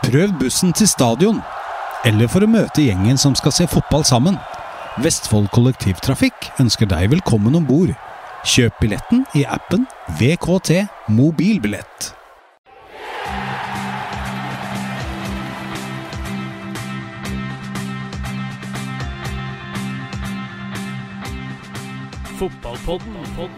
Prøv bussen til stadion, eller for å møte gjengen som skal se fotball sammen. Vestfold Kollektivtrafikk ønsker deg velkommen ombord. Kjøp billetten i appen VKT Mobilbillett. Fotballpodden.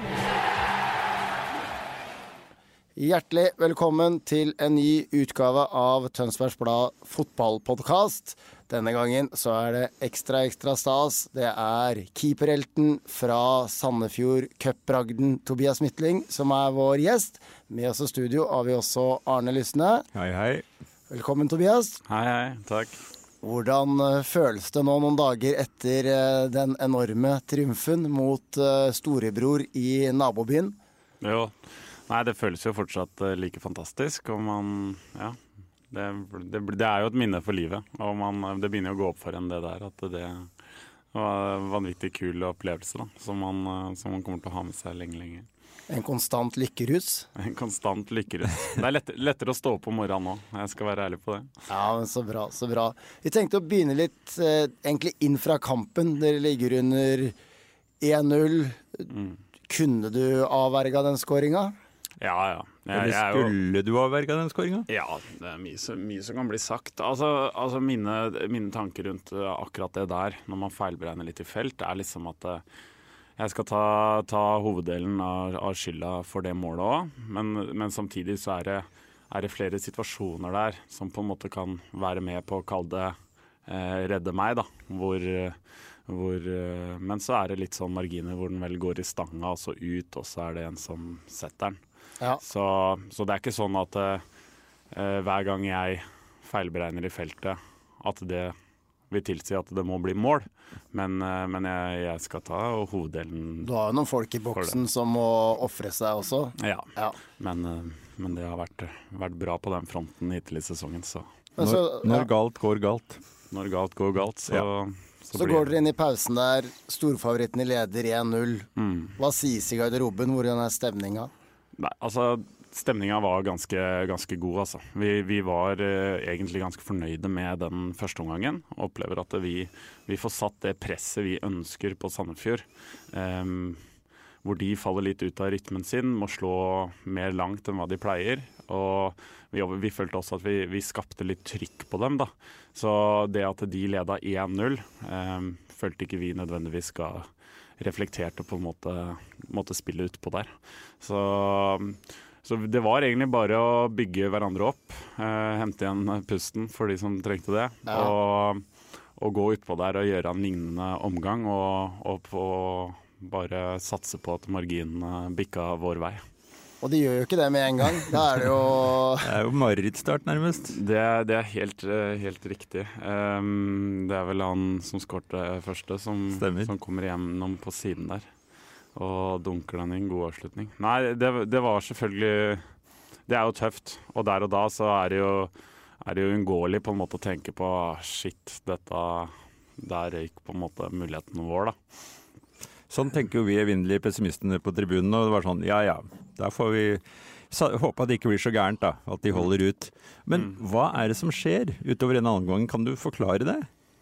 Hjertelig velkommen til en ny utgave av Tønsbergs Blad fotballpodcast. Denne gangen så det ekstra stas. Det keeperhelten fra Sandefjord Cup-bragden Tobias Mytling som vår gjest. Med oss i studio har vi også Arne Lysne. Hei, hei. Velkommen, Tobias. Hei, takk. Hvordan føles det nå noen dager etter den enorme triumfen mot storebror i nabobyen? Jo, nei, det føles jo fortsatt like fantastisk, og man, ja, det jo et minne for livet, og det begynner å gå opp for en det der, at det var en vanvittig kul opplevelse da, som man kommer til å ha med seg lenge. En konstant lykkerus. En konstant lykkerus. Det lettere å stå opp om morgenen nå, jeg skal være ærlig på det. Ja, men så bra, så bra. Vi tenkte å begynne litt egentlig inn fra kampen. Dere ligger under 1-0. Kunne du avverga den skåringen? Ja. Skulle du avverga den skåringen? Ja, det mye som kan bli sagt. Altså mine tanker rundt akkurat det der, når man feilberegner litt i felt, liksom at jeg skal ta hoveddelen av skylda for det målet også, men samtidig så det flere situasjoner der som på en måte kan være med på å kalle det redde meg da, men så det litt sånn marginer hvor den vel går i stanga og så ut, og så det en som setter den. Ja. Så det ikke sånn at hver gang jeg feilberegner i feltet at det vil tilsi at det må bli mål, men jeg skal ta hoveddelen. Du har jo noen folk i boksen som må offre seg også. Ja. Men det har vært bra på den fronten hittil i sesongen. Så. Når galt går galt. Når galt går galt, så går dere inn i pausen der, storfavoritten i leder 1-0. Hva sies i garderoben? Hvordan stemninga? Nei, altså stemningen var ganske god, altså. Vi var egentlig ganske fornøyde med den første omgangen, og opplever at vi får satt det presset vi ønsker på Sandefjord, hvor de faller litt ut av rytmen sin, må slå mer langt enn hva de pleier, og vi følte også at vi skapte litt trykk på dem, da. Så det at de ledet 1-0, følte ikke vi nødvendigvis reflekterte på en måte spille ut på der. Så det var egentlig bare å bygge hverandre opp, hente igjen pusten for de som trengte det, og gå utpå der og gjøre en lignende omgang, og bare satse på at marginen bikka vår vei. Og de gjør jo ikke det med en gang. Da det jo... Det jo marerittstart nærmest. Det helt riktig. Det vel han som skårte første, som kommer gjennom på siden der. Og dunker den i en god avslutning. Nei, det var selvfølgelig, det jo tøft, og der og da så det jo unngåelig på en måte å tenke på, shit, der røyk på en måte muligheten vår da. Sånn tenker jo vi evinnelige pessimistene på tribunen, og det var sånn, ja, da får vi håpe at det ikke blir så gærent da, at de holder ut. Men hva det som skjer utover en annen gang? Kan du forklare det?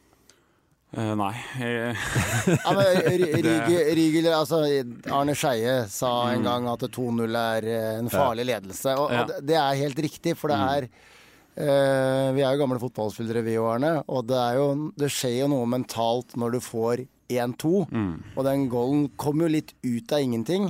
Nei. Ja, men Arne Skeie sa en gang at 2-0 en farlig ledelse, og det helt riktig, for vi jo gamle fotballspillere vi og Arne, og det skjer jo noe mentalt når du får 1-2, og den goalen kommer jo litt ut av ingenting.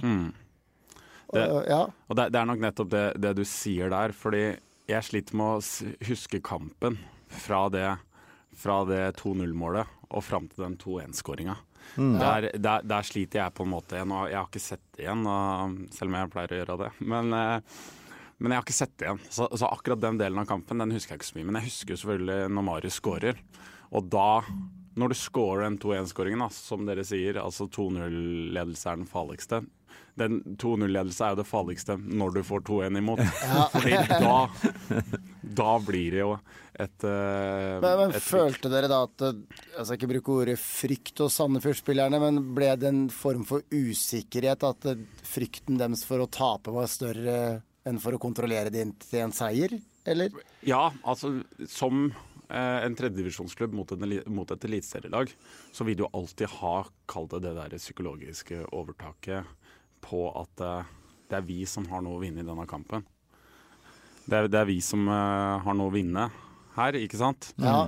Og det nok nettopp det du sier der, fordi jeg sliter med å huske kampen fra det 2-0-målet og frem til den 2-1-skåringen. Der sliter jeg på en måte. Jeg har ikke sett det igjen, selv om jeg pleier å gjøre det. Men jeg har ikke sett det igjen. Så akkurat den delen av kampen, den husker jeg ikke så mye. Men jeg husker jo selvfølgelig når Marius skårer. Og da, når du skårer den 2-1-skåringen, som dere sier, altså 2-0-ledelse den farligste. Den 2-0-ledelse jo det farligste når du får 2-1 imot. Fordi da blir det jo Men følte dere da at, jeg skal ikke bruke ordet frykt hos Sandefjord-spillerne, men ble det en form for usikkerhet, at frykten deres for å tape var større enn for å kontrollere det til en seier? eller? Ja, altså som en tredjedivisjonsklubb mot et eliteserielag, så vil du jo alltid kall det der psykologiske overtaket på at det vi som har noe å vinne i denne kampen. Det er vi som har noe å vinne her, ikke sant? Ja.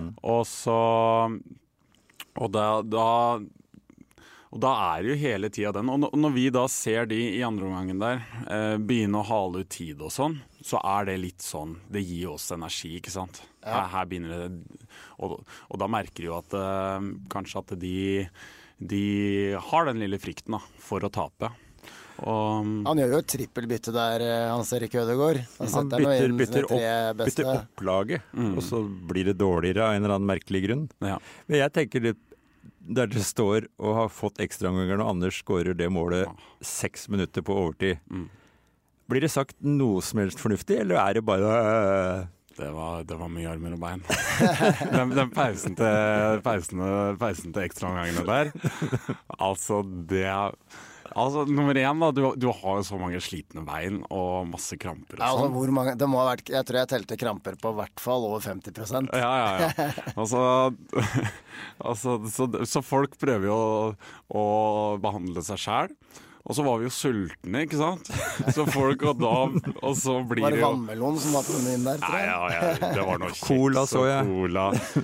Og da er det jo hele tida den. Og når vi da ser de i andre omgangen der begynne å hale ut tid og sånn, så er det litt sånn, det gir oss energi, ikke sant? Ja. Her begynner det, og da merker de jo at kanskje at de har den lille frykten da, for å tape. Han gjør jo et trippelbytte der, Hans-Erik Ødegaard. Han bytter opplaget, og så blir det dårligere av en eller annen merkelig grunn. Ja. Men jeg tenker litt, der det står og har fått ekstraomganger når Anders skårer det målet 6 minutter på overtid. Blir det sagt noe som helst fornuftig, eller er det bare... Det var mye armer og bein. Den pausen til ekstraomgangene der, nummer 1 da, du har jo så mange slitne bein og masse kramper og sånn. Hvor mange, det må ha vært, jeg tror jeg telte kramper på hvert fall over 50%. Ja. Så folk prøver jo å behandle seg selv. Og så var vi jo sultne, ikke sant? Så folk, og så blir det jo... Var det vannmelon som var på den inn der, tror jeg? Ja, det var noe kjeks Cola, så jeg. Cola.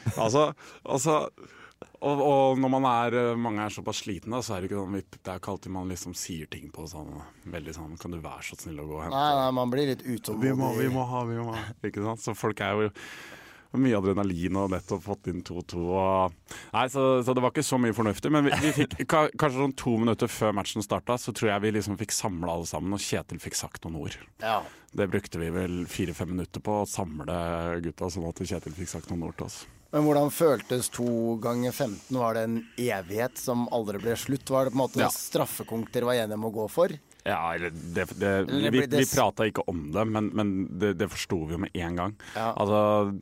Og når mange er såpass slitne, så er det ikke sånn, det er ikke alltid man liksom sier ting på sånn, veldig sånn, kan du være så snill å gå og hente? Nei, man blir litt utålmodig. Vi må ha, ikke sant? Så folk er jo mye adrenalin og nettopp fått inn 2-2. Nei, så det var ikke så mye fornuftig, men vi fikk kanskje sånn 2 minutter før matchen startet, så tror jeg vi liksom fikk samlet alle sammen, og Kjetil fikk sagt noen ord. Ja. Det brukte vi vel 4-5 minutter på å samle gutta, sånn at Kjetil fikk sagt noen ord til oss. Men hvordan føltes 2 ganger 15? Var det en evighet som aldri ble slutt? Var det på en måte straffekonk dere var enige om å gå for? Ja, eller vi pratet ikke om det, men det forstod vi jo med en gang. Ja. Altså,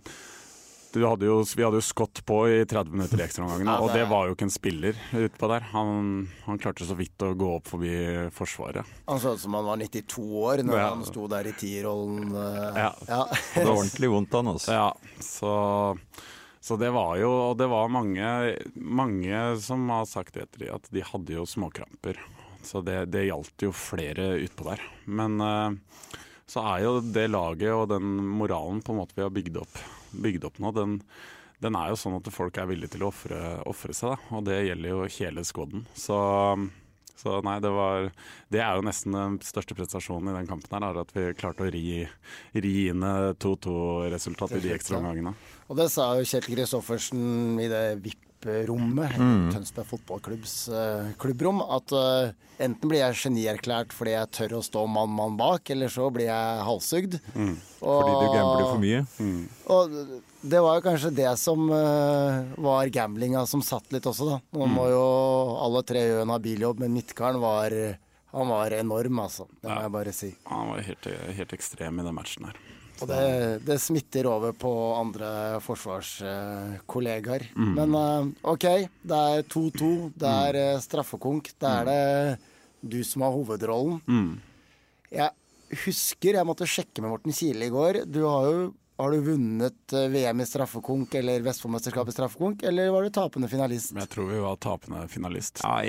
vi hadde jo skott på i 30 minutter i ekstraomgangene, og det var jo ikke en spiller utpå der. Han klarte så vidt å gå opp forbi forsvaret. Han så ut som han var 92 år når han sto der i 10-rollen. Ja. Det var ordentlig vondt han også. Ja, så det var jo, og det var mange som har sagt etter det, at de hadde jo småkramper. Så det gjaldt jo flere utpå der. Men så er jo det laget og den moralen på en måte vi har bygd opp nå, den er jo sånn at folk er villige til å offre seg, da. Og det gjelder jo hele skåden. Så nei, det er jo nesten den største prestasjonen i den kampen her, at vi klarte å ri inn 2-2-resultat i de ekstraomgangene. Og det sa jo Kjetil Kristoffersen i det VIP-rommet, Tønsberg fotballklubbs klubbrom, at enten blir jeg genierklært fordi jeg tør å stå mann bak, eller så blir jeg halshugd. Fordi du gambler for mye. Og det var jo kanskje det som var gamblinga som satt litt også, da. Nå må jo alle 3 gjøre en habiljobb, men Midtgarden var enorm, altså. Det må jeg bare si. Han var helt ekstrem i den matchen her. Og det smitter over på andre forsvarskollegaer. Men ok, det er 2-2, det er straffekonk, det er det du som har hovedrollen. Jeg husker, jeg måtte sjekke med Morten Kile i går, har du vunnet VM i straffekonk eller Vestfoldmesterskapet i straffekonk, eller var du tapende finalist? Jeg tror vi var tapende finalist. Ai.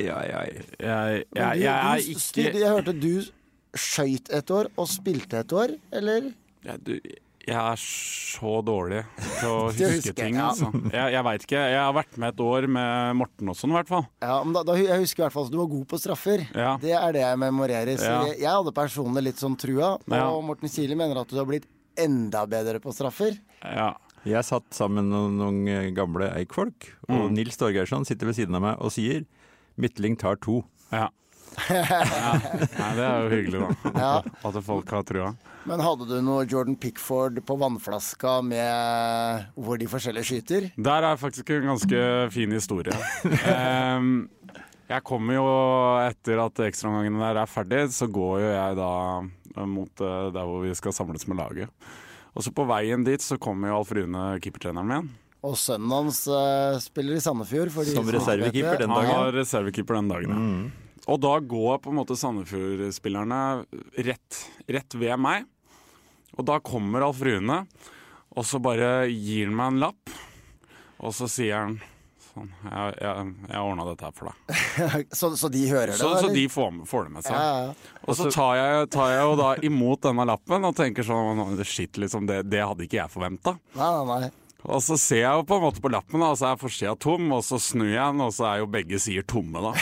Jeg hørte du skjøt et år og spilte et år, eller? Jeg er så dårlig til å huske ting, altså. Jeg vet ikke. Jeg har vært med et år med Morten også, i hvert fall. Ja, men jeg husker i hvert fall at du var god på straffer. Ja. Det er det jeg memorerer. Så jeg hadde personlig litt sånn trua, og Morten Kile mener at du har blitt enda bedre på straffer. Ja. Jeg satt sammen med noen gamle eikfolk, og Nils Torgeirsson sitter ved siden av meg og sier Midtling tar 2. Ja. Nei, det er jo hyggelig da, at folk har trua. Men hadde du noe Jordan Pickford på vannflaska med hvor de forskjellige skyter? Der er faktisk en ganske fin historie. Jeg kommer jo etter at ekstraomgangene der er ferdig, så går jo jeg da mot der hvor vi skal samles med laget. Og så på veien dit så kommer jo Alf Rune, keepertreneren min. Og sønnen hans spiller i Sandefjord. Som reservekeeper den dagen. Han var reservekeeper den dagen, Og da går på en måte Sandefjord-spillerne rett ved meg. Og da kommer Alf Rune, og så bare gir han meg en lapp, og så sier han sånn, jeg ordnet dette her for deg. så de hører det? Så de får det med seg. Ja. Og så tar jeg jo da imot denne lappen og tenker sånn, shit, liksom, det hadde ikke jeg forventet. Nei. Og så ser jeg jo på en måte på lappen, da, så er forsida tom, og så snur jeg den, og så er jo begge sider tomme, da.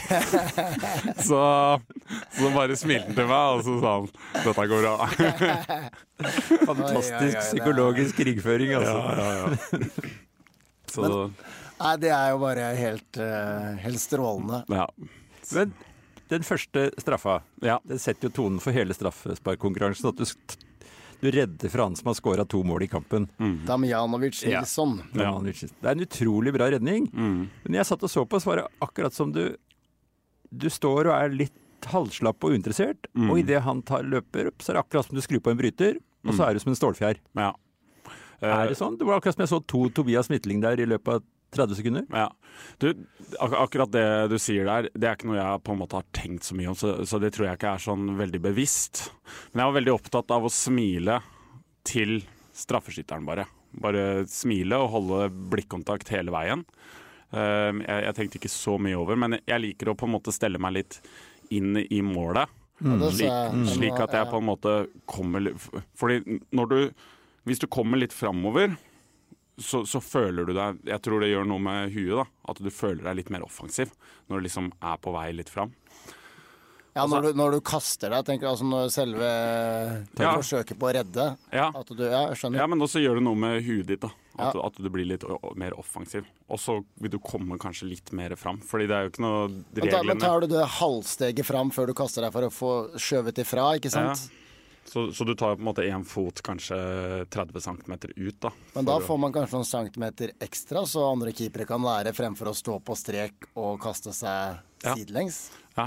så bare smilte han til meg, og så sa han, dette går bra. Fantastisk psykologisk krigføring, altså. Ja. Så... Nei, det er jo bare helt strålende. Ja. Men den første straffa, den setter jo tonen for hele straffesparkkonkurransen, at du redder fra han som har skåret 2 mål i kampen. Damjanovic Nilsson. Det er en utrolig bra redning. Men jeg satt og så på, så var det akkurat som du står og er litt halvslapp og uinteressert, og i det han løper opp, så er det akkurat som du skrur på en bryter, og så er du som en stålfjær. Ja. Er det sånn? Det var akkurat som jeg så 2 Tobias Midtling der i løpet av 30 sekunder. Ja. Akkurat det du sier der, det er ikke noe jeg på en måte har tenkt så mye om, så det tror jeg ikke er sånn veldig bevisst. Men jeg var veldig opptatt av å smile til straffeskytteren bare. Bare smile og holde blikkontakt hele veien. Jeg tenkte ikke så mye over, men jeg liker å på en måte stelle meg litt inn i målet. Slik at jeg på en måte kommer... Fordi hvis du kommer litt fremover, så føler du deg, jeg tror det gjør noe med huet da, at du føler deg litt mer offensiv når du liksom er på vei litt fram. Ja, når du kaster deg, tenker jeg, altså når selve forsøket på å redde, at du, jeg skjønner. Ja, men også gjør det noe med huet ditt da, at du blir litt mer offensiv. Og så vil du komme kanskje litt mer fram, fordi det er jo ikke noe reglene. Men tar du det halvsteget fram før du kaster deg for å få skjøvet ifra, ikke sant? Ja. Så du tar på en måte 1 fot kanskje 30 centimeter ut da. Men da får man kanskje noen centimeter ekstra, så andre keepere kan lære fremfor å stå på strek og kaste seg sidelengs. Ja,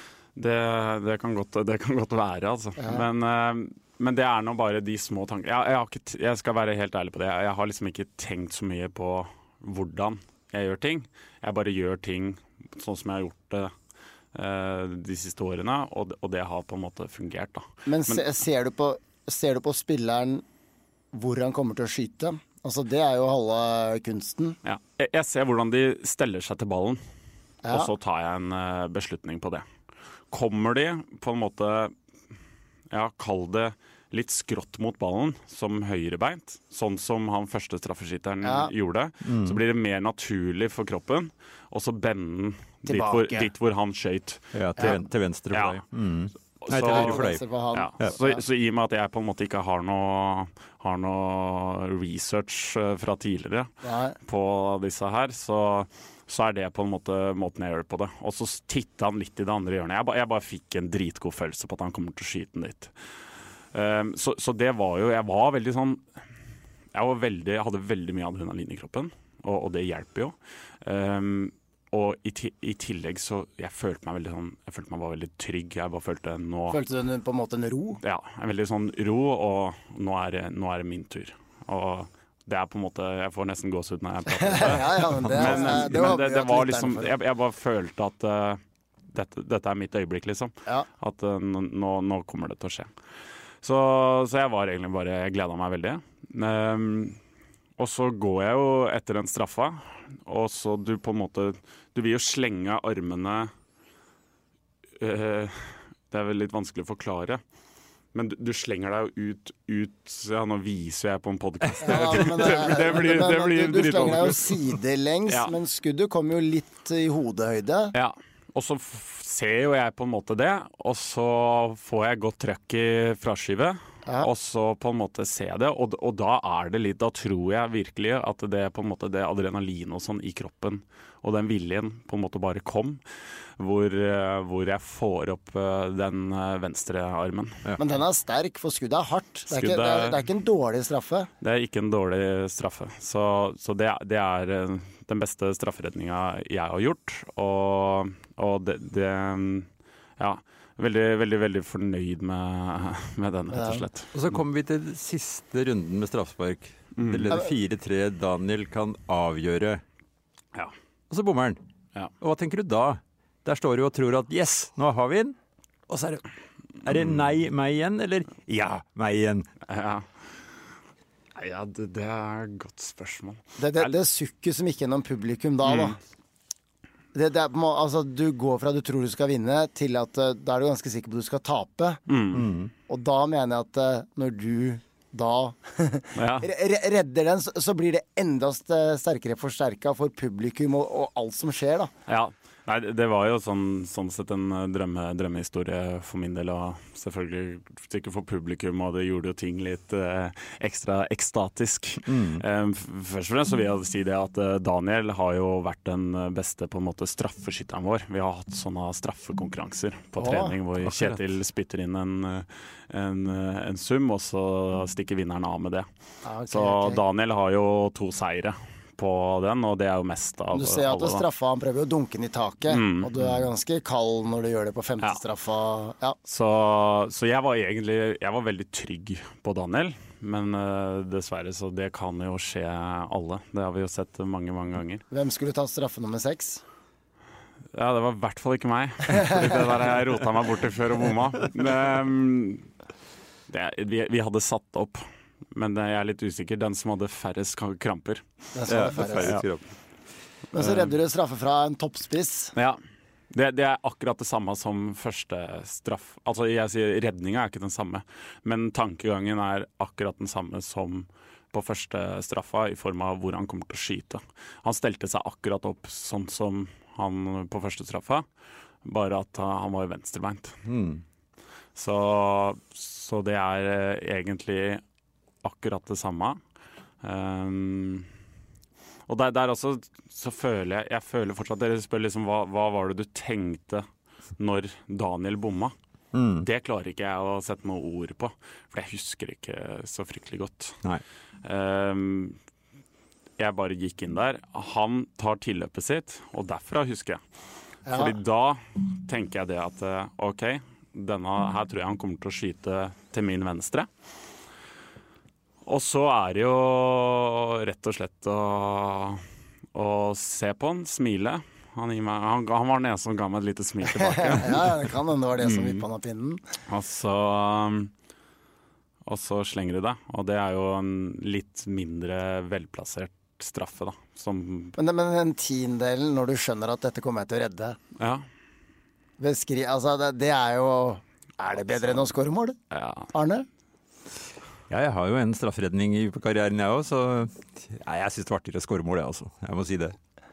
det kan godt være altså. Ja. Men det er nå bare de små tankene. Jeg skal være helt ærlig på det. Jeg har liksom ikke tenkt så mye på hvordan jeg gjør ting. Jeg bare gjør ting sånn som jeg har gjort det de siste årene, og det har på en måte fungert da. Men ser du på spilleren hvor han kommer til å skyte? Altså det er jo halve kunsten. Ja, jeg ser hvordan de steller seg til ballen, og så tar jeg en beslutning på det. Kommer de på en måte, kall det litt skrått mot ballen, som høyrebeint, sånn som han første straffeskytteren gjorde, så blir det mer naturlig for kroppen, og så bende dit hvor han skjøt. Ja, til venstre for deg. Nei, til høyre for deg. Så i og med at jeg på en måte ikke har noe research fra tidligere på disse her, så er det på en måte måten jeg gjør på det. Og så tittet han litt i det andre hjørnet. Jeg bare fikk en dritgod følelse på at han kommer til å skyte den dit. Så det var jo, jeg var veldig sånn, jeg hadde veldig mye adrenalin i kroppen, og det hjelper jo. Og i tillegg så jeg følte meg var veldig trygg. Jeg bare følte du på en måte en ro? Ja, en veldig sånn ro, og nå er det min tur. Og det er på en måte, jeg får nesten gåsehud når jeg prater om det. Men det var liksom, jeg bare følte at dette er mitt øyeblikk liksom. At nå kommer det til å skje. Så jeg var egentlig bare, jeg gledet meg veldig. Og så går jeg jo etter den straffa, og så du på en måte, du vil jo slenge armene, det er vel litt vanskelig å forklare, men du slenger deg jo ut, nå viser jeg på en podcast. Det blir du slenger deg jo sidelengs, men skuddet kommer jo litt i hodehøyde. Ja, og så ser jo jeg på en måte det, og så får jeg godt trøkk i fraskivet, og så på en måte ser jeg det, og da er det litt, da tror jeg virkelig at det på en måte det adrenalin og sånn i kroppen, og den viljen på en måte bare kom, hvor jeg får opp den venstre armen. Men den er sterk, for skuddet er hardt. Det er ikke en dårlig straffe. Det er ikke en dårlig straffe, så det er den beste strafferedningen jeg har gjort, og det veldig, veldig, veldig fornøyd med den, rett og slett. Og så kommer vi til siste runden med straffespark. Det leder 4-3, Daniel kan avgjøre. Ja. Og så bommer han. Ja. Og hva tenker du da? Der står du og tror at yes, nå har vi den. Og så er det Er det nei, meg igjen, eller ja, meg igjen? Ja, det er et godt spørsmål. Det sukket som gikk gjennom publikum da. Altså, du går fra du tror du skal vinne, til at da er du ganske sikker på at du skal tape. Og da mener jeg at når du da redder den, så blir det enda sterkere forsterket for publikum og alt som skjer, da. Ja. Nei, det var jo sånn sett en drømmehistorie for min del, og selvfølgelig sikkert for publikum, og det gjorde jo ting litt ekstra ekstatisk. Først og fremst så vil jeg si det at Daniel har jo vært den beste på en måte straffeskytteren vår. Vi har hatt sånne straffekonkurranser på trening hvor Kjetil spytter inn en sum, og så stikker vinneren av med det. Så Daniel har jo 2 seire på den, og det er jo mest av alle. Du ser at det straffa, han prøver å dunke den i taket, og du er ganske kald når du gjør det på 5. straffa. Ja. Så jeg var veldig trygg på Daniel, men dessverre så det kan jo skje alle. Det har vi jo sett mange ganger. Hvem skulle ta straffe nummer 6? Ja, det var i hvert fall ikke meg. Fordi det der jeg rota meg bort til før og bomma. Vi hadde satt opp, men jeg er litt usikker. Den som hadde færrest kramper. Men så redder du straffe fra en toppspiss. Ja, det er akkurat det samme som første straff. Altså jeg sier redninga er ikke den samme, men tankegangen er akkurat den samme som på første straffa, i form av hvor han kommer til å skyte. Han stelte seg akkurat opp sånn som han på første straffa, bare at han var venstrebeint. Så det er egentlig akkurat det samme. Og der også så føler jeg føler fortsatt, dere spør liksom hva var det du tenkte når Daniel bomma? Det klarer ikke jeg å sette noe ord på, for jeg husker ikke så fryktelig godt. Nei. Jeg bare gikk inn der. Han tar tilløpet sitt, og derfra husker jeg. Fordi da tenker jeg det at ok, denne her tror jeg han kommer til å skyte til min venstre. Og så er det jo rett og slett å se på han, smile. Han var den eneste som ga meg et lite smil tilbake. Ja, det kan hende det var det som vippet han av pinnen. Og så slenger du det. Og det er jo en litt mindre velplassert straffe, da. Men den tiendedelen, når du skjønner at dette kommer jeg til å redde, altså det er jo... Er det bedre enn å skåre mål? Ja. Arne? Ja, jeg har jo en strafferedning i karrieren jeg også, så jeg synes det var artigere å skåre mål, jeg også. Jeg må si det.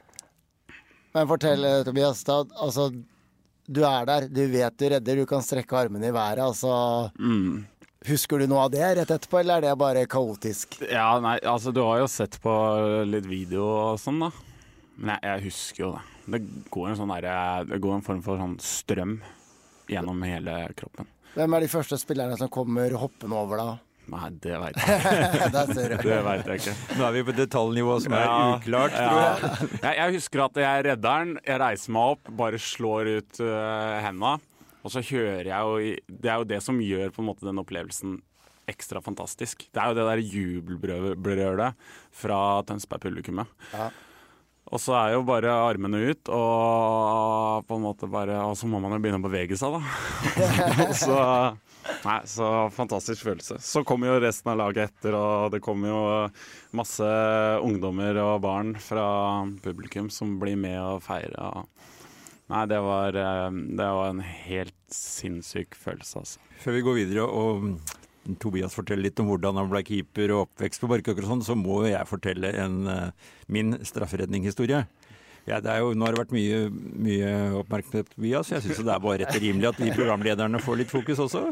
Men fortell, Tobias, altså, du er der, du vet du redder, du kan strekke armene i været, altså... Husker du noe av det rett etterpå, eller er det bare kaotisk? Ja, nei, altså du har jo sett på litt video og sånn da. Men jeg husker jo det. Det går en form for sånn strøm gjennom hele kroppen. Hvem er de første spillerne som kommer hoppende over da? Nei, det vet jeg ikke. Det vet jeg ikke. Nå er vi på detaljnivå som er uklart, tror jeg. Jeg husker at jeg redder den, jeg reiser meg opp, bare slår ut hendene. Og så hører jeg jo, det er jo det som gjør på en måte den opplevelsen ekstra fantastisk. Det er jo det der jubelbrølet fra Tønsberg-publikummet. Ja. Og så er jo bare armene ut, og på en måte bare, og så må man jo begynne å bevege seg da. Så fantastisk følelse. Så kommer jo resten av laget etter, og det kommer jo masse ungdommer og barn fra publikum som blir med og feirer. Nei, det var en helt sinnssyk følelse, altså. Før vi går videre og Tobias forteller litt om hvordan han ble keeper og oppvekst på Barkåker og sånn, så må jeg fortelle min strafferedningshistorie. Ja, nå har det vært mye oppmerksomhet på Tobias, jeg synes det er bare rett og rimelig at vi programlederne får litt fokus også.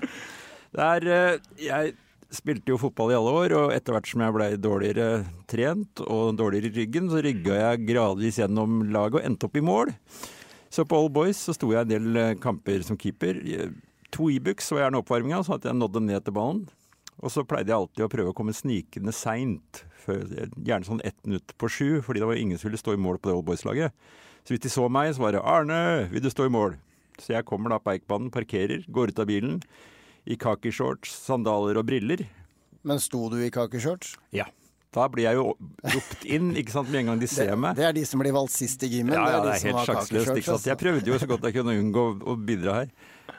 Jeg spilte jo fotball i alle år, og etter hvert som jeg ble dårligere trent og dårligere i ryggen, så rygget jeg gradvis gjennom laget og endte opp i mål. Så på All Boys så sto jeg en del kamper som keeper. 2 e-books var gjerne oppvarminga, så at jeg nådde ned til ballen. Og så pleide jeg alltid å prøve å komme snikende seint, gjerne sånn 1 minutt på 7, fordi det var ingen som ville stå i mål på det All Boys-laget. Så hvis de så meg, så var det «Arne, vil du stå i mål?» Så jeg kommer da på Eikbanen, parkerer, går ut av bilen, i kakishorts, sandaler og briller. Men sto du i kakishorts? Ja. Da blir jeg jo ropt inn, ikke sant, med en gang de ser meg. Det er de som blir valgt sist i gymmen. Ja, det er helt sjaksløst, ikke sant. Jeg prøvde jo så godt jeg kunne unngå å bidra her.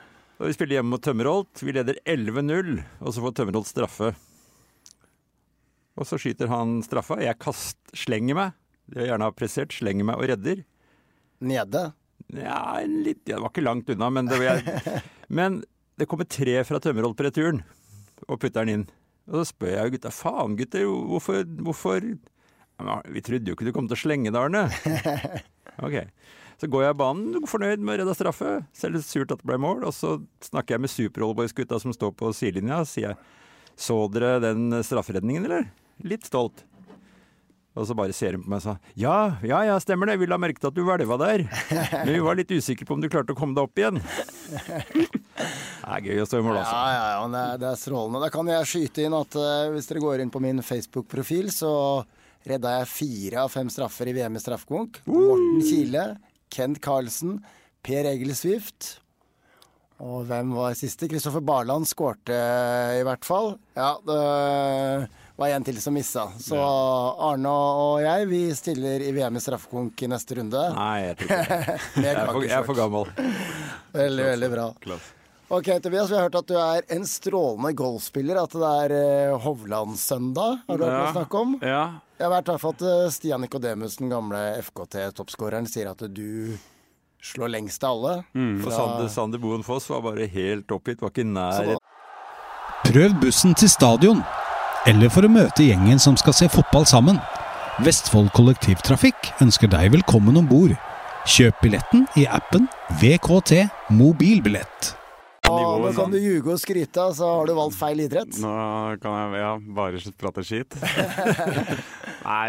Og vi spiller hjemme mot Tømmerholt. Vi leder 11-0, og så får Tømmerholt straffe. Og så skyter han straffa. Jeg slenger meg. Det jeg gjerne har pressert. Slenger meg og redder. Nede? Ja, det var ikke langt unna, men men det kommer 3 fra Tømmerholt på returen, og putter den inn. Og så spør jeg gutta, faen gutter, hvorfor? Ja, vi trodde jo ikke du kom til å slenge det, Arne. Ok. Så går jeg i banen, fornøyd med å redde straffe, selv surt at det ble mål, og så snakker jeg med Superollboys-gutta som står på sidelinja, og sier jeg, så dere den strafferedningen, eller? Litt stolt. Og så bare ser hun på meg og sa, ja, stemmer det, vi la merke til at du hvelva der, men vi var litt usikre på om du klarte å komme deg opp igjen. Det er gøy å stå i mål, altså. Ja, det er strålende. Da kan jeg skyte inn at hvis dere går inn på min Facebook-profil, så redda jeg 4 av 5 straffer i VM i straffekonk. Morten Kile, Kent Carlsen, Per Egil Swift, og hvem var siste? Kristoffer Barland skårte i hvert fall. Ja, det var en til som missa. Så Arne og jeg, vi stiller i VM i straffekonk i neste runde. Nei, jeg tror ikke det. Jeg er for gammel. Veldig, veldig bra. Ok, Tobias, vi har hørt at du er en strålende golfspiller, at det er Hovland-søndag, har du hørt å snakke om? Ja. Jeg har vært i hvert fall at Stian Nikodemus, den gamle FKT-toppskåreren, sier at du slår lengst av alle. For Sander Boen Foss var bare helt oppgitt, var ikke nær. Prøv bussen til stadion, eller for å møte gjengen som skal se fotball sammen. Vestfold Kollektivtrafikk ønsker deg velkommen ombord. Kjøp billetten i appen VKT Mobilbillett. Nå kan du ljuge og skryte, så har du valgt feil idrett. Nå kan jeg bare prate skit. Nei,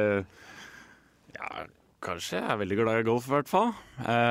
kanskje jeg er veldig glad i golf i hvert fall.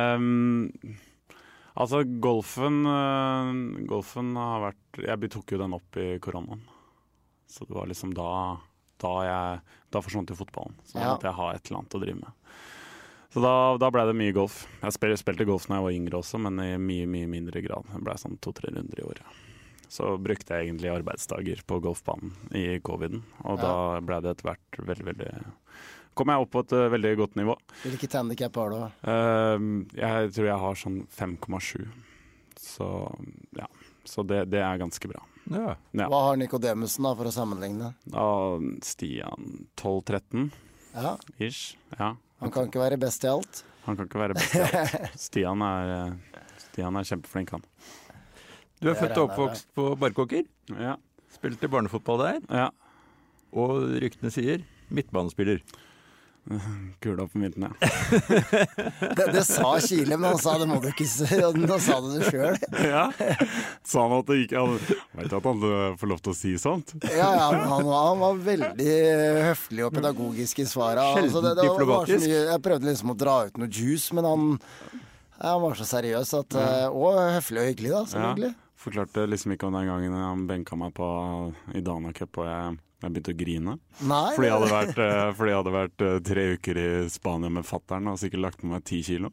Altså golfen har vært, jeg tok jo den opp i koronaen. Så det var liksom da forsvant jo fotballen. Så da måtte jeg ha et eller annet å drive med. Så da ble det mye golf. Jeg spilte golf når jeg var yngre også, men i mye mindre grad. Det ble sånn 2-3 runder i året. Så brukte jeg egentlig arbeidsdager på golfbanen i coviden. Og da ble det etter hvert veldig kom jeg opp på et veldig godt nivå. Hvilket handicap har du? Jeg tror jeg har sånn 5,7. Så ja, så det er ganske bra. Ja. Hva har Nikodemusen da, for å sammenligne? Stian 12-13 ish. Ja. Han kan ikke være best i alt. Han kan ikke være best i alt. Stian er kjempeflink, han. Du er født og oppvokst på Barkåker. Ja. Spilte barnefotball der. Ja. Og ryktene sier midtbanespiller. Kula på midten, ja. det sa Kile, men han sa det må du ikke si. Nå sa du det selv. Ja, sa han at det ikke vet du at han får lov til å si sånt? Ja, han var veldig høflig og pedagogisk i svaret. Sjelden diplomatisk. Jeg prøvde liksom å dra ut noe juice, men han var så seriøs og høflig og hyggelig da, selvfølgelig. Forklarte liksom ikke om den gangen han benka meg i Dana Cup, og jeg begynte å grine. Nei, fordi jeg hadde vært 3 uker i Spania med fatteren og sikkert lagt på meg 10 kilo.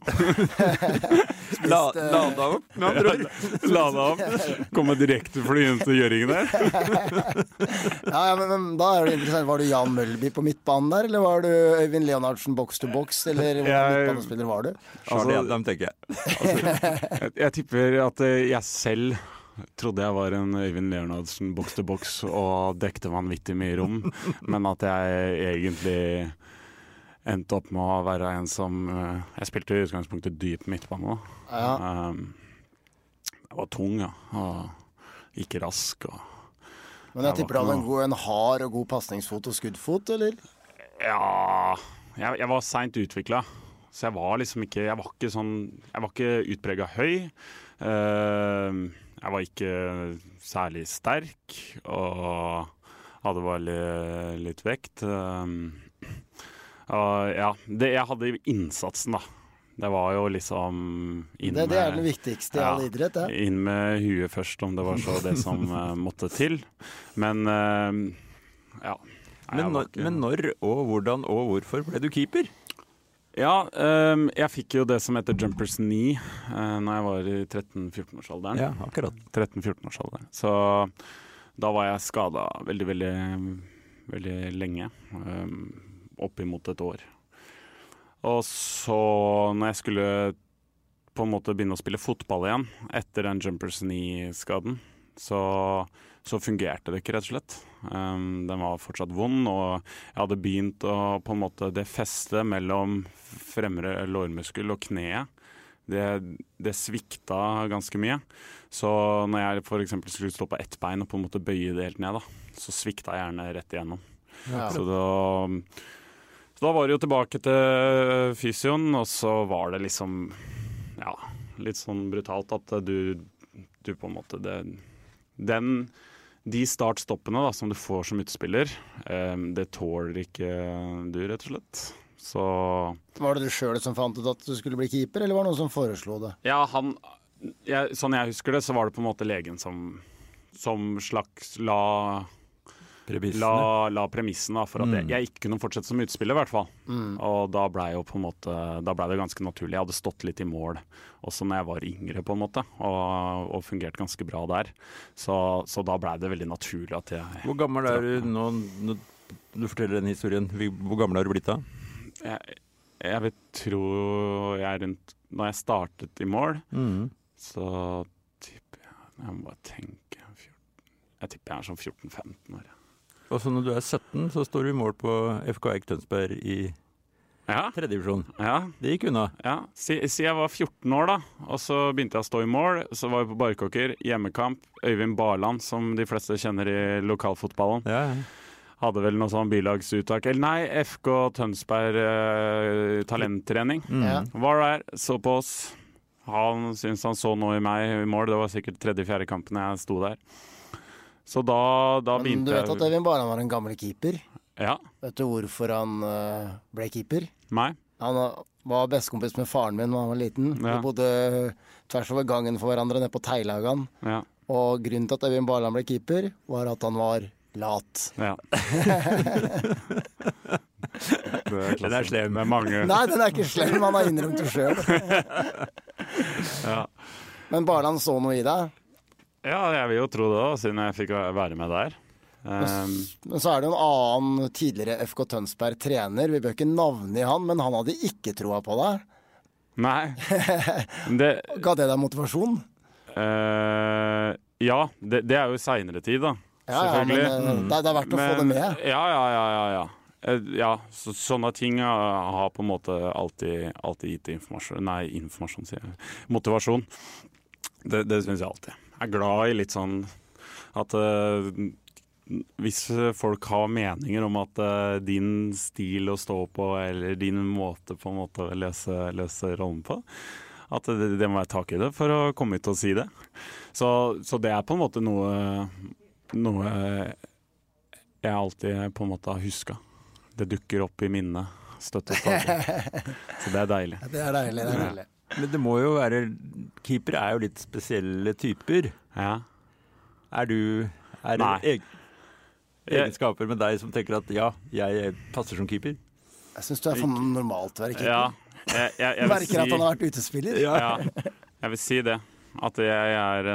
Lada opp med andre ord. Lada opp. Komme direkte flyet til Gjøringen der. Men da er det interessant. Var du Jan Mølby på midtbanen der, eller var du Øyvind Leonardsen box to box, eller hvilken midtbanespiller var du? Charlie Adam, tenker jeg. Jeg tipper at jeg selv trodde jeg var en Øyvind Leonardsen box to box og dekte vanvittig mye rom, men at jeg egentlig endte opp med å være en som jeg spilte i utgangspunktet dyp midtbane. Jeg var tung, og ikke rask. Men jeg tipper du hadde en hard og god pasningsfot og skuddfot, eller? Ja, jeg var sent utviklet, så jeg var liksom ikke, jeg var ikke utpreget høy. Jeg var ikke særlig sterk, og hadde bare litt vekt. Jeg hadde innsatsen, da. Det var jo liksom det er det viktigste i all idrett, ja. Inn med huet først, om det var så det som måtte til. Men ja. Men når og hvordan og hvorfor ble du keeper? Ja, jeg fikk jo det som heter jumpers knee når jeg var i 13-14-årsalderen. Ja, akkurat. 13-14-årsalderen. Så da var jeg skadet veldig lenge, opp imot et år. Og så når jeg skulle på en måte begynne å spille fotball igjen etter den jumpers knee-skaden, så fungerte det ikke, rett og slett. Den var fortsatt vond, og jeg hadde begynt å på en måte det festet mellom fremre lårmuskel og kneet. Det svikta ganske mye. Så når jeg for eksempel skulle stå på ett bein og på en måte bøye det helt ned, da, så svikta jeg gjerne rett igjennom. Ja. Så da var det jo tilbake til fysioen, og så var det liksom litt sånn brutalt at du på en måte de startstoppene da, som du får som utspiller, det tåler ikke du, rett og slett. Så var det du selv som fant ut at du skulle bli keeper, eller var det noen som foreslo det? Ja, sånn jeg husker det, så var det på en måte legen som slags la premissen da, for at jeg ikke kunne fortsette som utspiller, i hvert fall. Og da ble det ganske naturlig. Jeg hadde stått litt i mål også når jeg var yngre, på en måte, og fungerte ganske bra der. Så da ble det veldig naturlig at jeg... Hvor gammel er du nå, når du forteller den historien? Hvor gammel har du blitt da? Jeg vil tro jeg er rundt... Når jeg startet i mål, så tipper jeg må bare tenke jeg tipper jeg er sånn 14-15 år. Og så når du er 17, så står du i mål på FK Eik Tønsberg i 3. divisjon. Ja. Det gikk unna. Ja, siden jeg var 14 år da, og så begynte jeg å stå i mål, så var jeg på Barkåker, hjemmekamp, Øyvind Barland, som de fleste kjenner i lokalfotballen. Ja. Hadde vel noe sånn bilagsuttak, eller nei, FK Tønsberg talenttrening. Var der, så på oss. Han syntes han så noe i meg i mål, det var sikkert 3.-4. kampen jeg sto der. Så da begynte jeg... Men du vet at Øyvind Barland var en gammel keeper? Ja. Vet du hvorfor han ble keeper? Nei. Han var bestekompis med faren min da han var liten. Ja. Vi bodde tvers over gangen for hverandre nede på Teilhagan. Ja. Og grunnen til at Øyvind Barland ble keeper, var at han var lat. Ja. Den er slem med mange. Nei, den er ikke slem, han har innrømt det selv. Ja. Men Barland så noe i deg? Ja, jeg vil jo tro det da, siden jeg fikk være med der. Men så er det en annen tidligere FK Tønsberg trener, vi bør ikke navne han, men han hadde ikke troa på deg. Nei. Ga det deg motivasjon? Ja, det er jo senere tid da. Ja, men det er verdt å få det med. Ja. Ja, sånne ting har på en måte alltid gitt informasjon, sier jeg. Motivasjon. Det synes jeg alltid. Jeg er glad i litt sånn at hvis folk har meninger om at din stil å stå på, eller din måte på en måte å løse rollen på, at det må jeg ta i det for å komme ut og si det. Så det er på en måte noe jeg alltid på en måte har husket. Det dukker opp i minnet, støtt og stadig. Så det er deilig. Det er deilig. Men det må jo være... Keepere er jo litt spesielle typer. Ja. Er det egenskaper med deg som tenker at ja, jeg passer som keeper? Jeg synes du er for normalt å være keeper. Ja, jeg merker at han har vært utespiller. Ja, jeg vil si det. At jeg er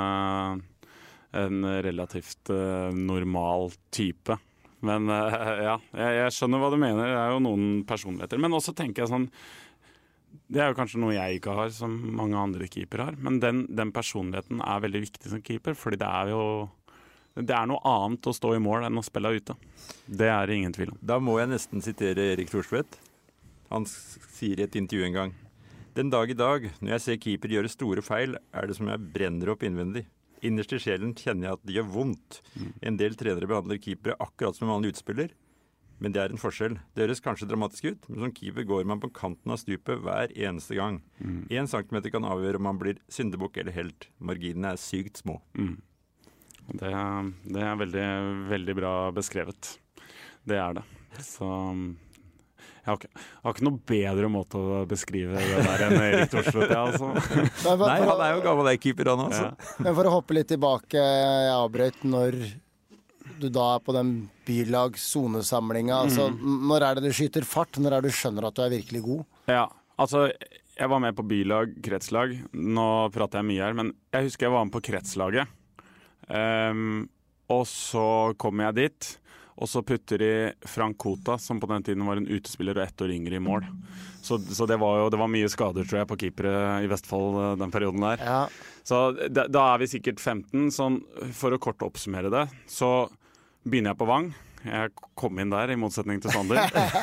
en relativt normal type. Men jeg skjønner hva du mener. Det er jo noen personligheter. Men også tenker jeg sånn, det er jo kanskje noe jeg ikke har som mange andre keeper har, men den personligheten er veldig viktig som keeper, fordi det er noe annet å stå i mål enn å spille ute. Det er det ingen tvil om. Da må jeg nesten sitere Erik Thorstvedt. Han sier i et intervju en gang: «Den dag i dag, når jeg ser keeper gjøre store feil, er det som jeg brenner opp innvendig. Innerst i sjelen kjenner jeg at det gjør vondt. En del trenere behandler keepere akkurat som en vanlig utspiller. Men det er en forskjell. Det høres kanskje dramatisk ut, men som keeper går man på kanten av stupet hver eneste gang. 1 centimeter kan avgjøre om man blir syndebukk eller helt. Marginene er sykt små.» Det er veldig, veldig bra beskrevet. Det er det. Så jeg har ikke noe bedre måte å beskrive det der enn Erik Thorstvedt, altså. Nei, han er jo gammel keeper, han også. Ja. Men for å hoppe litt tilbake, jeg avbrøt når du da er på den bylags-sonesamlinga, altså, når er det du skyter fart? Når er det du skjønner at du er virkelig god? Ja, altså, jeg var med på bylag, kretslag. Nå prater jeg mye her, men jeg husker jeg var med på kretslaget. Og så kom jeg dit, og så putter de Frank Kota, som på den tiden var en utespiller og 1 år yngre, i mål. Så det var mye skader, tror jeg, på keepere i Vestfold den perioden der. Ja. Så da vi sikkert 15, sånn, for å kort oppsummere det, så begynner jeg på Vang. Jeg kom inn der, i motsetning til Sander.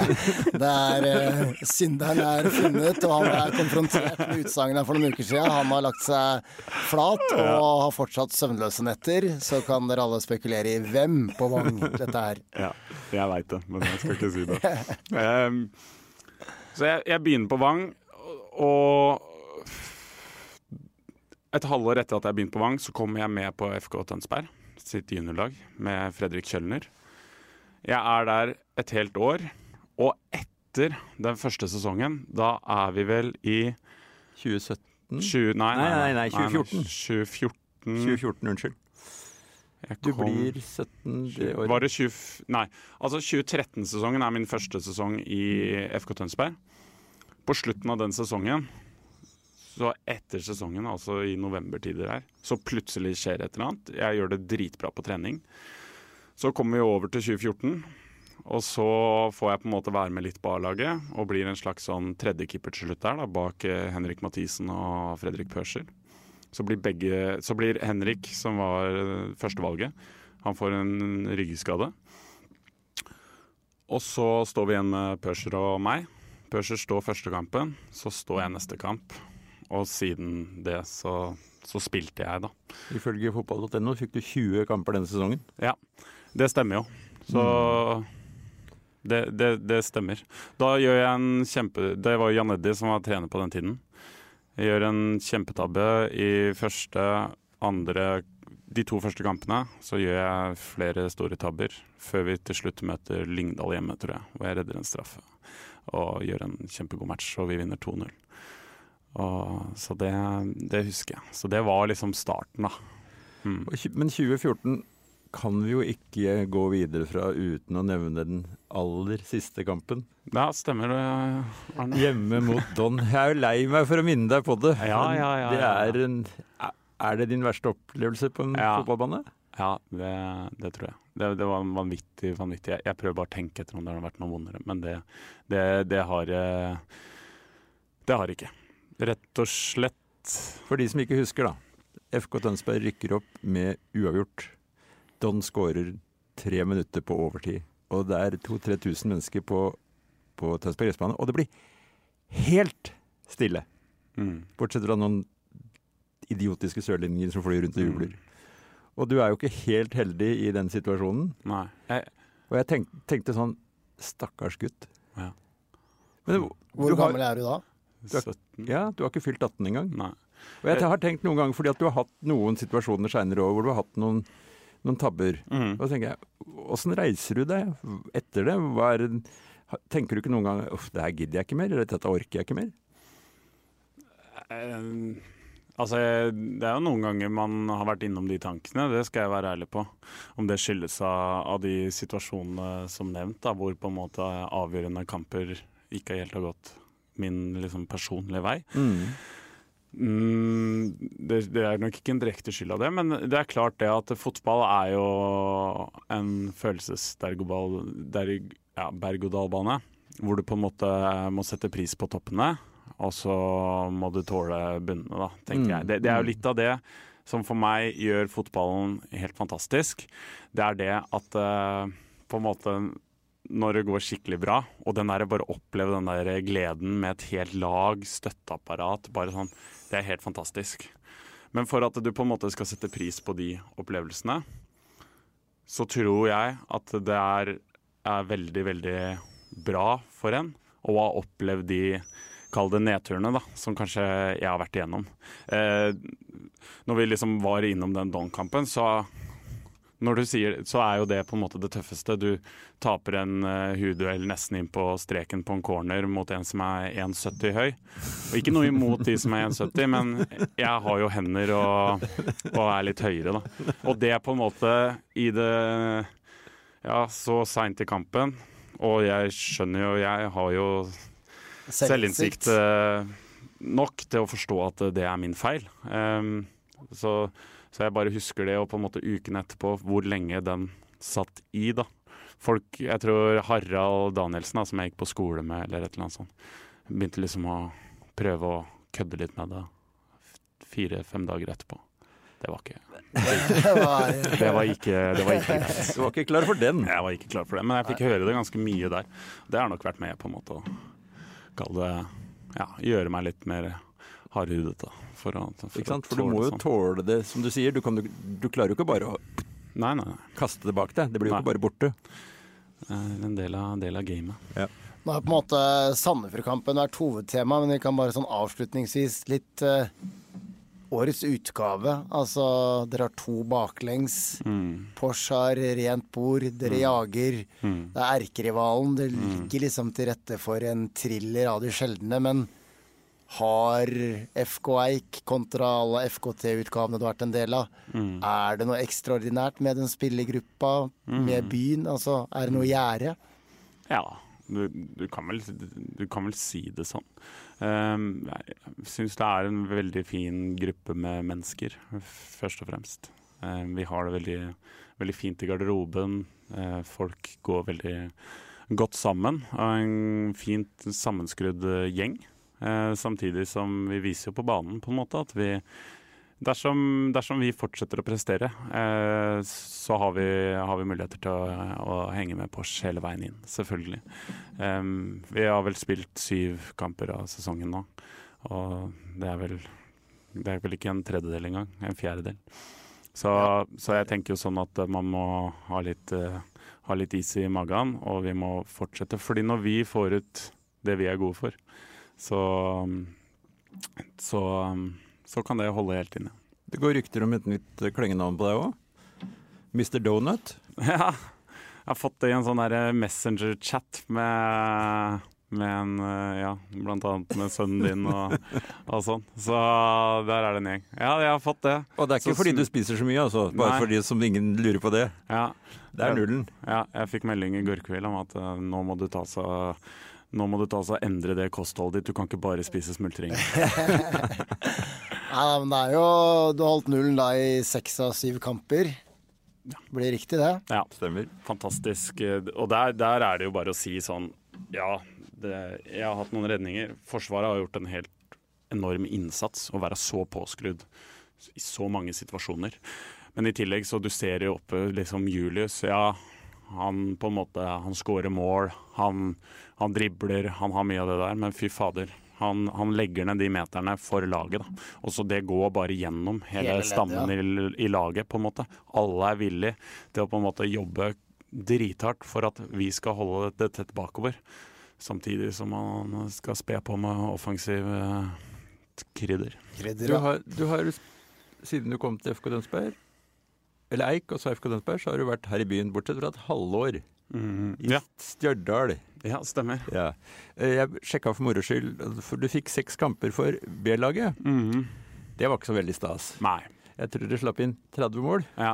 Synderen er funnet, og han er konfrontert med utsagnet for noen uker siden. Han har lagt seg flat og har fortsatt søvnløse netter. Så kan dere alle spekulere i hvem på Vang dette er. Ja, jeg vet det, men jeg skal ikke si det. Så jeg begynner på Vang, og et halvår etter at jeg begynte på Vang, så kom jeg med på FK Tønsberg, sitt juniorlag, med Fredrik Kjellner. Jeg er der et helt år, og etter den første sesongen, da er vi vel i 2017? Nei, 2014. 2014, unnskyld. Du blir 17 det året. Var det 2013-sesongen er min første sesong i FK Tønsberg. På slutten av den sesongen, så etter sesongen, altså i novembertider her, så plutselig skjer et eller annet. Jeg gjør det dritbra på trening. Så kommer vi over til 2014, og så får jeg på en måte være med litt på A-laget, og blir en slags sånn tredjekeeper til slutt der, da, bak Henrik Mathisen og Fredrik Pørser. Så blir Henrik, som var førstevalget, han får en ryggeskade. Og så står vi igjen med Pørser og meg. Pørser står første kampen, så står jeg neste kamp. Og siden det så spilte jeg, da. Ifølge fotball.no fikk du 20 kamper denne sesongen. Ja, det stemmer jo. Så det stemmer. Da gjør jeg det var Jan Eddy som var trener på den tiden. Jeg gjør en kjempetabbe i de 2 første kampene. Så gjør jeg flere store tabber, før vi til slutt møter Lyngdal hjemme, tror jeg. Hvor jeg redder en straffe og gjør en kjempegod match, og vi vinner 2-0. Så det husker jeg. Så det var liksom starten, da. Men 2014 kan vi jo ikke gå videre fra uten å nevne den aller siste kampen. Ja, stemmer det, Arne. Hjemme mot Don. Jeg er jo lei meg for å minne deg på det. Ja. Er det din verste opplevelse på en fotballbane? Ja, det tror jeg. Det var vanvittig. Jeg prøver bare å tenke etter om det har vært noe vondere, men det har ikke. Rett og slett. For de som ikke husker, da. FK Tønsberg rykker opp med uavgjort. Don skårer 3 minutter på overtid. Og det er 2-3 tusen mennesker på Tønsberg gressbane. Og det blir helt stille. Bortsett fra noen idiotiske sørlendinger som flyr rundt og jubler. Og du er jo ikke helt heldig i den situasjonen. Nei. Og jeg tenkte sånn, stakkars gutt. Ja. Men hvor gammel er du da? 17. Ja, du har ikke fylt 18 engang. Nei. Og jeg har tenkt noen ganger, fordi at du har hatt noen situasjoner senere også, hvor du har hatt noen tabber. Og så tenker jeg, hvordan reiser du deg etter det? Tenker du ikke noen gang, det her gidder jeg ikke mer, eller dette orker jeg ikke mer? Altså, det er jo noen ganger man har vært innom de tankene, det skal jeg være ærlig på. Om det skyldes av de situasjonene som nevnt, da, hvor på en måte avgjørende kamper ikke helt har gått min liksom personlige vei. Det er nok ikke en direkte skyld av det, men det er klart det at fotball er jo en berg-og-dal-bane, hvor du på en måte må sette pris på toppene, og så må du tåle bunnene, da, tenker jeg. Det er jo litt av det som for meg gjør fotballen helt fantastisk. Det er det at på en måte når det går skikkelig bra, og bare oppleve den der gleden med et helt lag, støtteapparat, bare sånn, det er helt fantastisk. Men for at du på en måte skal sette pris på de opplevelsene, så tror jeg at det er veldig, veldig bra for en å ha opplevd de, kall det nedturene da, som kanskje jeg har vært igjennom. Når vi liksom var innom den Don-kampen, så når du sier, så er jo det på en måte det tøffeste. Du taper en hudduell nesten inn på streken på en corner mot en som er 1,70 høy. Og ikke noe imot de som er 1,70, men jeg har jo hender og er litt høyere, da. Og det på en måte i det, så sent i kampen, og jeg skjønner jo, jeg har jo selvinnsikt nok til å forstå at det er min feil. Så jeg bare husker det, og på en måte uken etterpå hvor lenge den satt i, da. folk, jeg tror Harald Danielsen, som jeg gikk på skole med, eller et eller annet sånt, begynte liksom å prøve å kødde litt med det 4-5 dager etterpå. Det var ikke det var ikke greit. Du var ikke klar for den? Jeg var ikke klar for det, men jeg fikk høre det ganske mye der. Det har nok vært med på en måte å kalle det, gjøre meg litt mer hardhudet da. Ikke sant? For du må jo tåle det, som du sier. Du klarer jo ikke bare å kaste det bak deg. Det blir jo ikke bare borte. En del av gamet. Ja. Nå har på en måte Sandefjord-kampen vært hovedtema, men vi kan bare sånn avslutningsvis litt årets utgave. Altså, dere har 2 baklengs. Porsche har rent bord. Dere jager. Det er erkerivalen. Det ligger liksom til rette for en thriller av de sjeldne, men har FK Eik kontra alle FKT-utgavene du har vært en del av, er det noe ekstraordinært med den spillergruppa, med byen? Altså, er det noe gjære? Ja, du kan vel si det sånn. Jeg synes det er en veldig fin gruppe med mennesker, først og fremst. Vi har det veldig, veldig fint i garderoben. Folk går veldig godt sammen. En fint sammenskrudd gjeng. Samtidig som vi viser jo på banen på en måte at vi dersom vi fortsetter å prestere, så har vi muligheter til å henge med Porsche hele veien inn, selvfølgelig. Vi har vel spilt 7 kamper av sesongen nå, og det er vel ikke en tredjedel engang, en fjerdedel. Så jeg tenker jo sånn at man må ha litt is i magen, og vi må fortsette, fordi når vi får ut det vi er gode for, så kan det holde helt inne. Det går rykter om et nytt klengenavn på deg også. Mr. Donut. Ja, jeg har fått det i en sånn der messenger-chat med en, blant annet med sønnen din og sånn. Så der er det en gjeng. Ja, jeg har fått det. Og det er ikke fordi du spiser så mye, altså. Bare fordi som ingen lurer på det. Ja. Det er nullen. Ja, jeg fikk melding i går kveld om at nå må du ta så endre det kostholdet ditt. Du kan ikke bare spise smultringer. Nei, men det er jo, du har holdt nullen da i 6 av 7 kamper. Blir riktig det? Ja, stemmer. Fantastisk. Og der er det jo bare å si sånn, jeg har hatt noen redninger. Forsvaret har gjort en helt enorm innsats å være så påskrudd i så mange situasjoner. Men i tillegg så du ser jo oppe liksom Julius, han på en måte, han skårer mål, han dribler, han har mye av det der, men fy fader, han legger ned de meterne for laget da. Og så det går bare gjennom hele stammen i laget på en måte. Alle er villige til å på en måte jobbe drithardt for at vi skal holde det tett bakover. Samtidig som man skal spe på med offensiv krydder. Du har, siden du kom til FK Dønsberg, eller Eik, og så FK Dønsberg, så har du vært her i byen bortsett fra et halvår. I Stjørdal. Ja, stemmer. Ja. Jeg sjekket for moro skyld, for du fikk 6 kamper for B-laget. Det var ikke så veldig stas. Nei. Jeg tror du slapp inn 30 mål. Ja.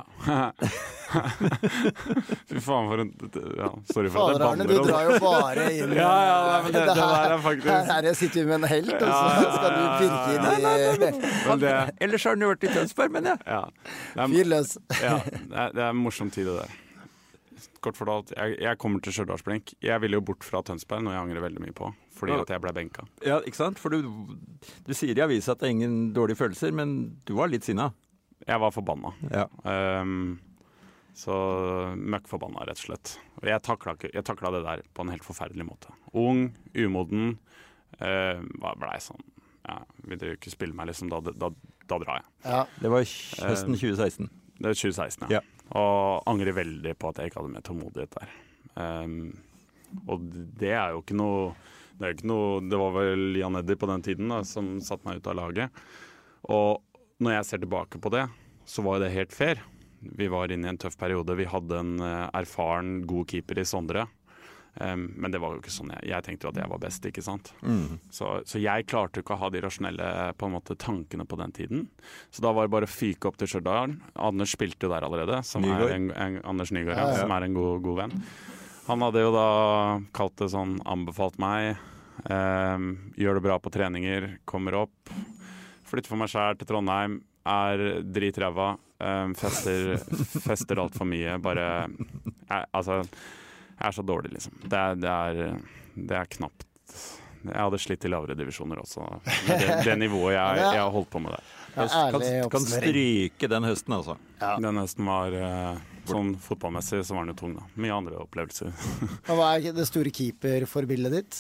Fy faen for en... Ja, sorry for Fader, Arne, du drar jo bare inn... men det der er faktisk... Her sitter vi med en helt, og så skal du pirke inn i... Ellers har den jo vært i Tønsberg, men ja. Fyrløs. Ja, det er en morsom tid det der. Kort fortalt, jeg kommer til Stjørdalsblink. Jeg ville jo bort fra Tønsberg, noe jeg angrer veldig mye på, fordi at jeg ble benka. Ja, ikke sant? For du sier i avisen at det er ingen dårlige følelser, men du var litt sinna. Jeg var forbanna. Ja. Så møkkforbanna, rett og slett. Og jeg takla det der på en helt forferdelig måte. Ung, umoden, blei sånn, vil dere ikke spille meg liksom, da drar jeg. Ja. Det var høsten 2016. Det var 2016, ja. Og angrer veldig på at jeg ikke hadde mer tålmodighet der. Og det er jo ikke noe, det var vel Jan Eddy på den tiden da, som satte meg ut av laget. Og når jeg ser tilbake på det, så var det helt fair. Vi var inne i en tøff periode. Vi hadde en erfaren, god keeper i Sondre. Men det var jo ikke sånn. Jeg tenkte jo at jeg var best, ikke sant? Så jeg klarte ikke å ha de rasjonelle på en måte, tankene på den tiden. Så da var det bare å fyke opp til Stjørdal. Anders spilte jo der allerede, som er Anders Nygaard, som er en god venn. Han hadde jo da kalt det sånn, anbefalt meg, gjør det bra på treninger, kommer opp, flytter for meg selv til Trondheim, er dritræva, fester alt for mye, bare, altså... Jeg er så dårlig, liksom. Det er knapt. Jeg hadde slitt i lavere divisjoner også. Med det nivået jeg har holdt på med der. Kan stryke den høsten, altså. Ja. Den høsten var sånn fotballmessig så var den jo tung, da. Mye andre opplevelser. Og hva er det store keeperforbildet ditt?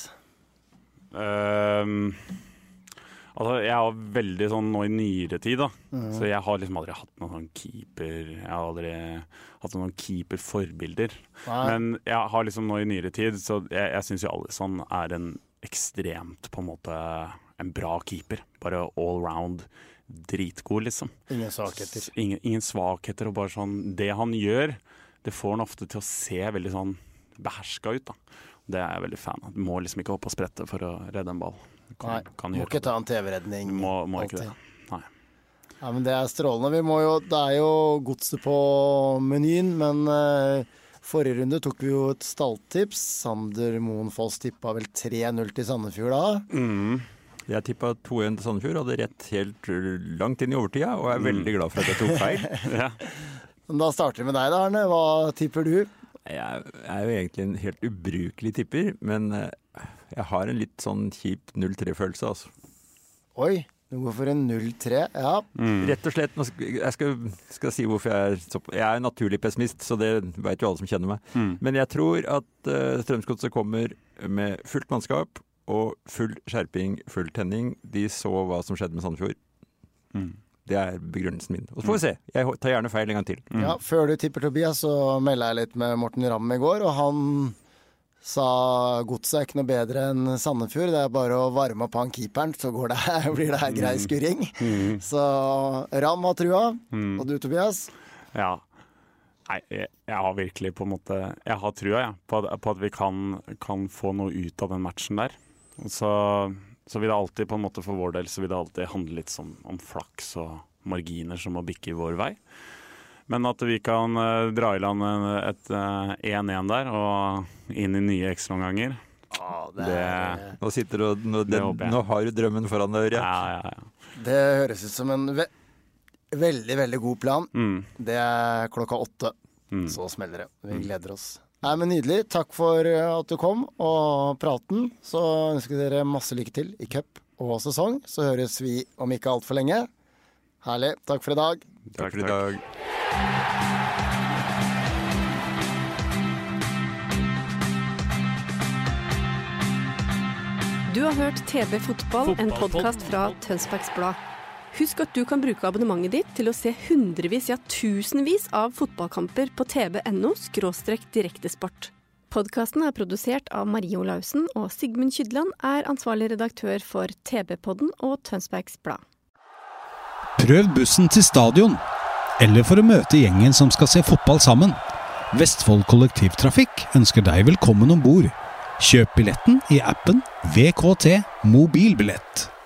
Altså, jeg har veldig sånn nå i nyere tid, da. Så jeg har liksom aldri hatt noen sånn keeper. Jeg har aldri hatt noen keeperforbilder. Men jeg har liksom nå i nyere tid, så jeg synes jo Alisson er en ekstremt på en måte en bra keeper. Bare all round dritgod, liksom. Ingen svakheter. Ingen svakheter, og bare sånn det han gjør, det får han ofte til å se veldig sånn behersket ut, da. Det er jeg veldig fan av. Du må liksom ikke opp og sprette for å redde en ball. Må ikke ta en TV-redning. Må ikke det. Nei. Ja, men det er strålende. Det er jo godset på menyen, men forrige runde tok vi jo et stalltips. Sander Moen Foss tippa vel 3-0 til Sandefjord da. Jeg tippet 2-1 til Sandefjord, hadde rett helt langt inn i overtida, og er veldig glad for at jeg tok feil. Ja. Da starter vi med deg da, Arne. Hva tipper du? Jeg er jo egentlig en helt ubrukelig tipper, men jeg har en litt sånn kjip 0-3-følelse, altså. Oi, du går for en 0-3, ja. Rett og slett, jeg skal si hvorfor jeg er naturlig pessimist, så det vet jo alle som kjenner meg. Men jeg tror at Strømsgodset kommer med fullt mannskap, og full skjerping, full tenning. De så hva som skjedde med Sandefjord. Det er begrunnelsen min. Og så får vi se. Jeg tar gjerne feil en gang til. Ja, før du tipper Tobias, så melder jeg litt med Morten Ramm i går, og han sa godset er ikke noe bedre enn Sandefjord. Det er bare å varme opp han keeperen, så blir det her grei skurring. Så Ramm har trua. Og du, Tobias? Ja. Nei, jeg har virkelig på en måte jeg har trua på at vi kan få noe ut av den matchen der. Og så vil det alltid på en måte for vår del så vil det alltid handle litt om flaks og marginer som må bikke i vår vei. Men at vi kan dra i land et 1-1 der og inn i nye ekstraomganger. Nå har du drømmen foran deg. Ja. Det høres ut som en veldig, veldig god plan. Det er 8:00. Så smeller det. Vi gleder oss. Nei, men nydelig. Takk for at du kom og praten. Så ønsker dere masse lykke til i cup og sesong. Så høres vi om ikke alt for lenge. Herlig. Takk for i dag. Takk for i dag. Du har hørt TB Fotball, en podcast fra Tønsbergs Blad. Husk at du kan bruke abonnementet ditt til å se hundrevis, ja tusenvis av fotballkamper på tb.no/direktesport. Podcasten er produsert av Marie Olausen, og Sigmund Kydland er ansvarlig redaktør for TB-podden og Tønsbergs Blad. Prøv bussen til stadion, eller for å møte gjengen som skal se fotball sammen. Vestfold Kollektivtrafikk ønsker deg velkommen ombord. Kjøp billetten i appen VKT Mobilbillett.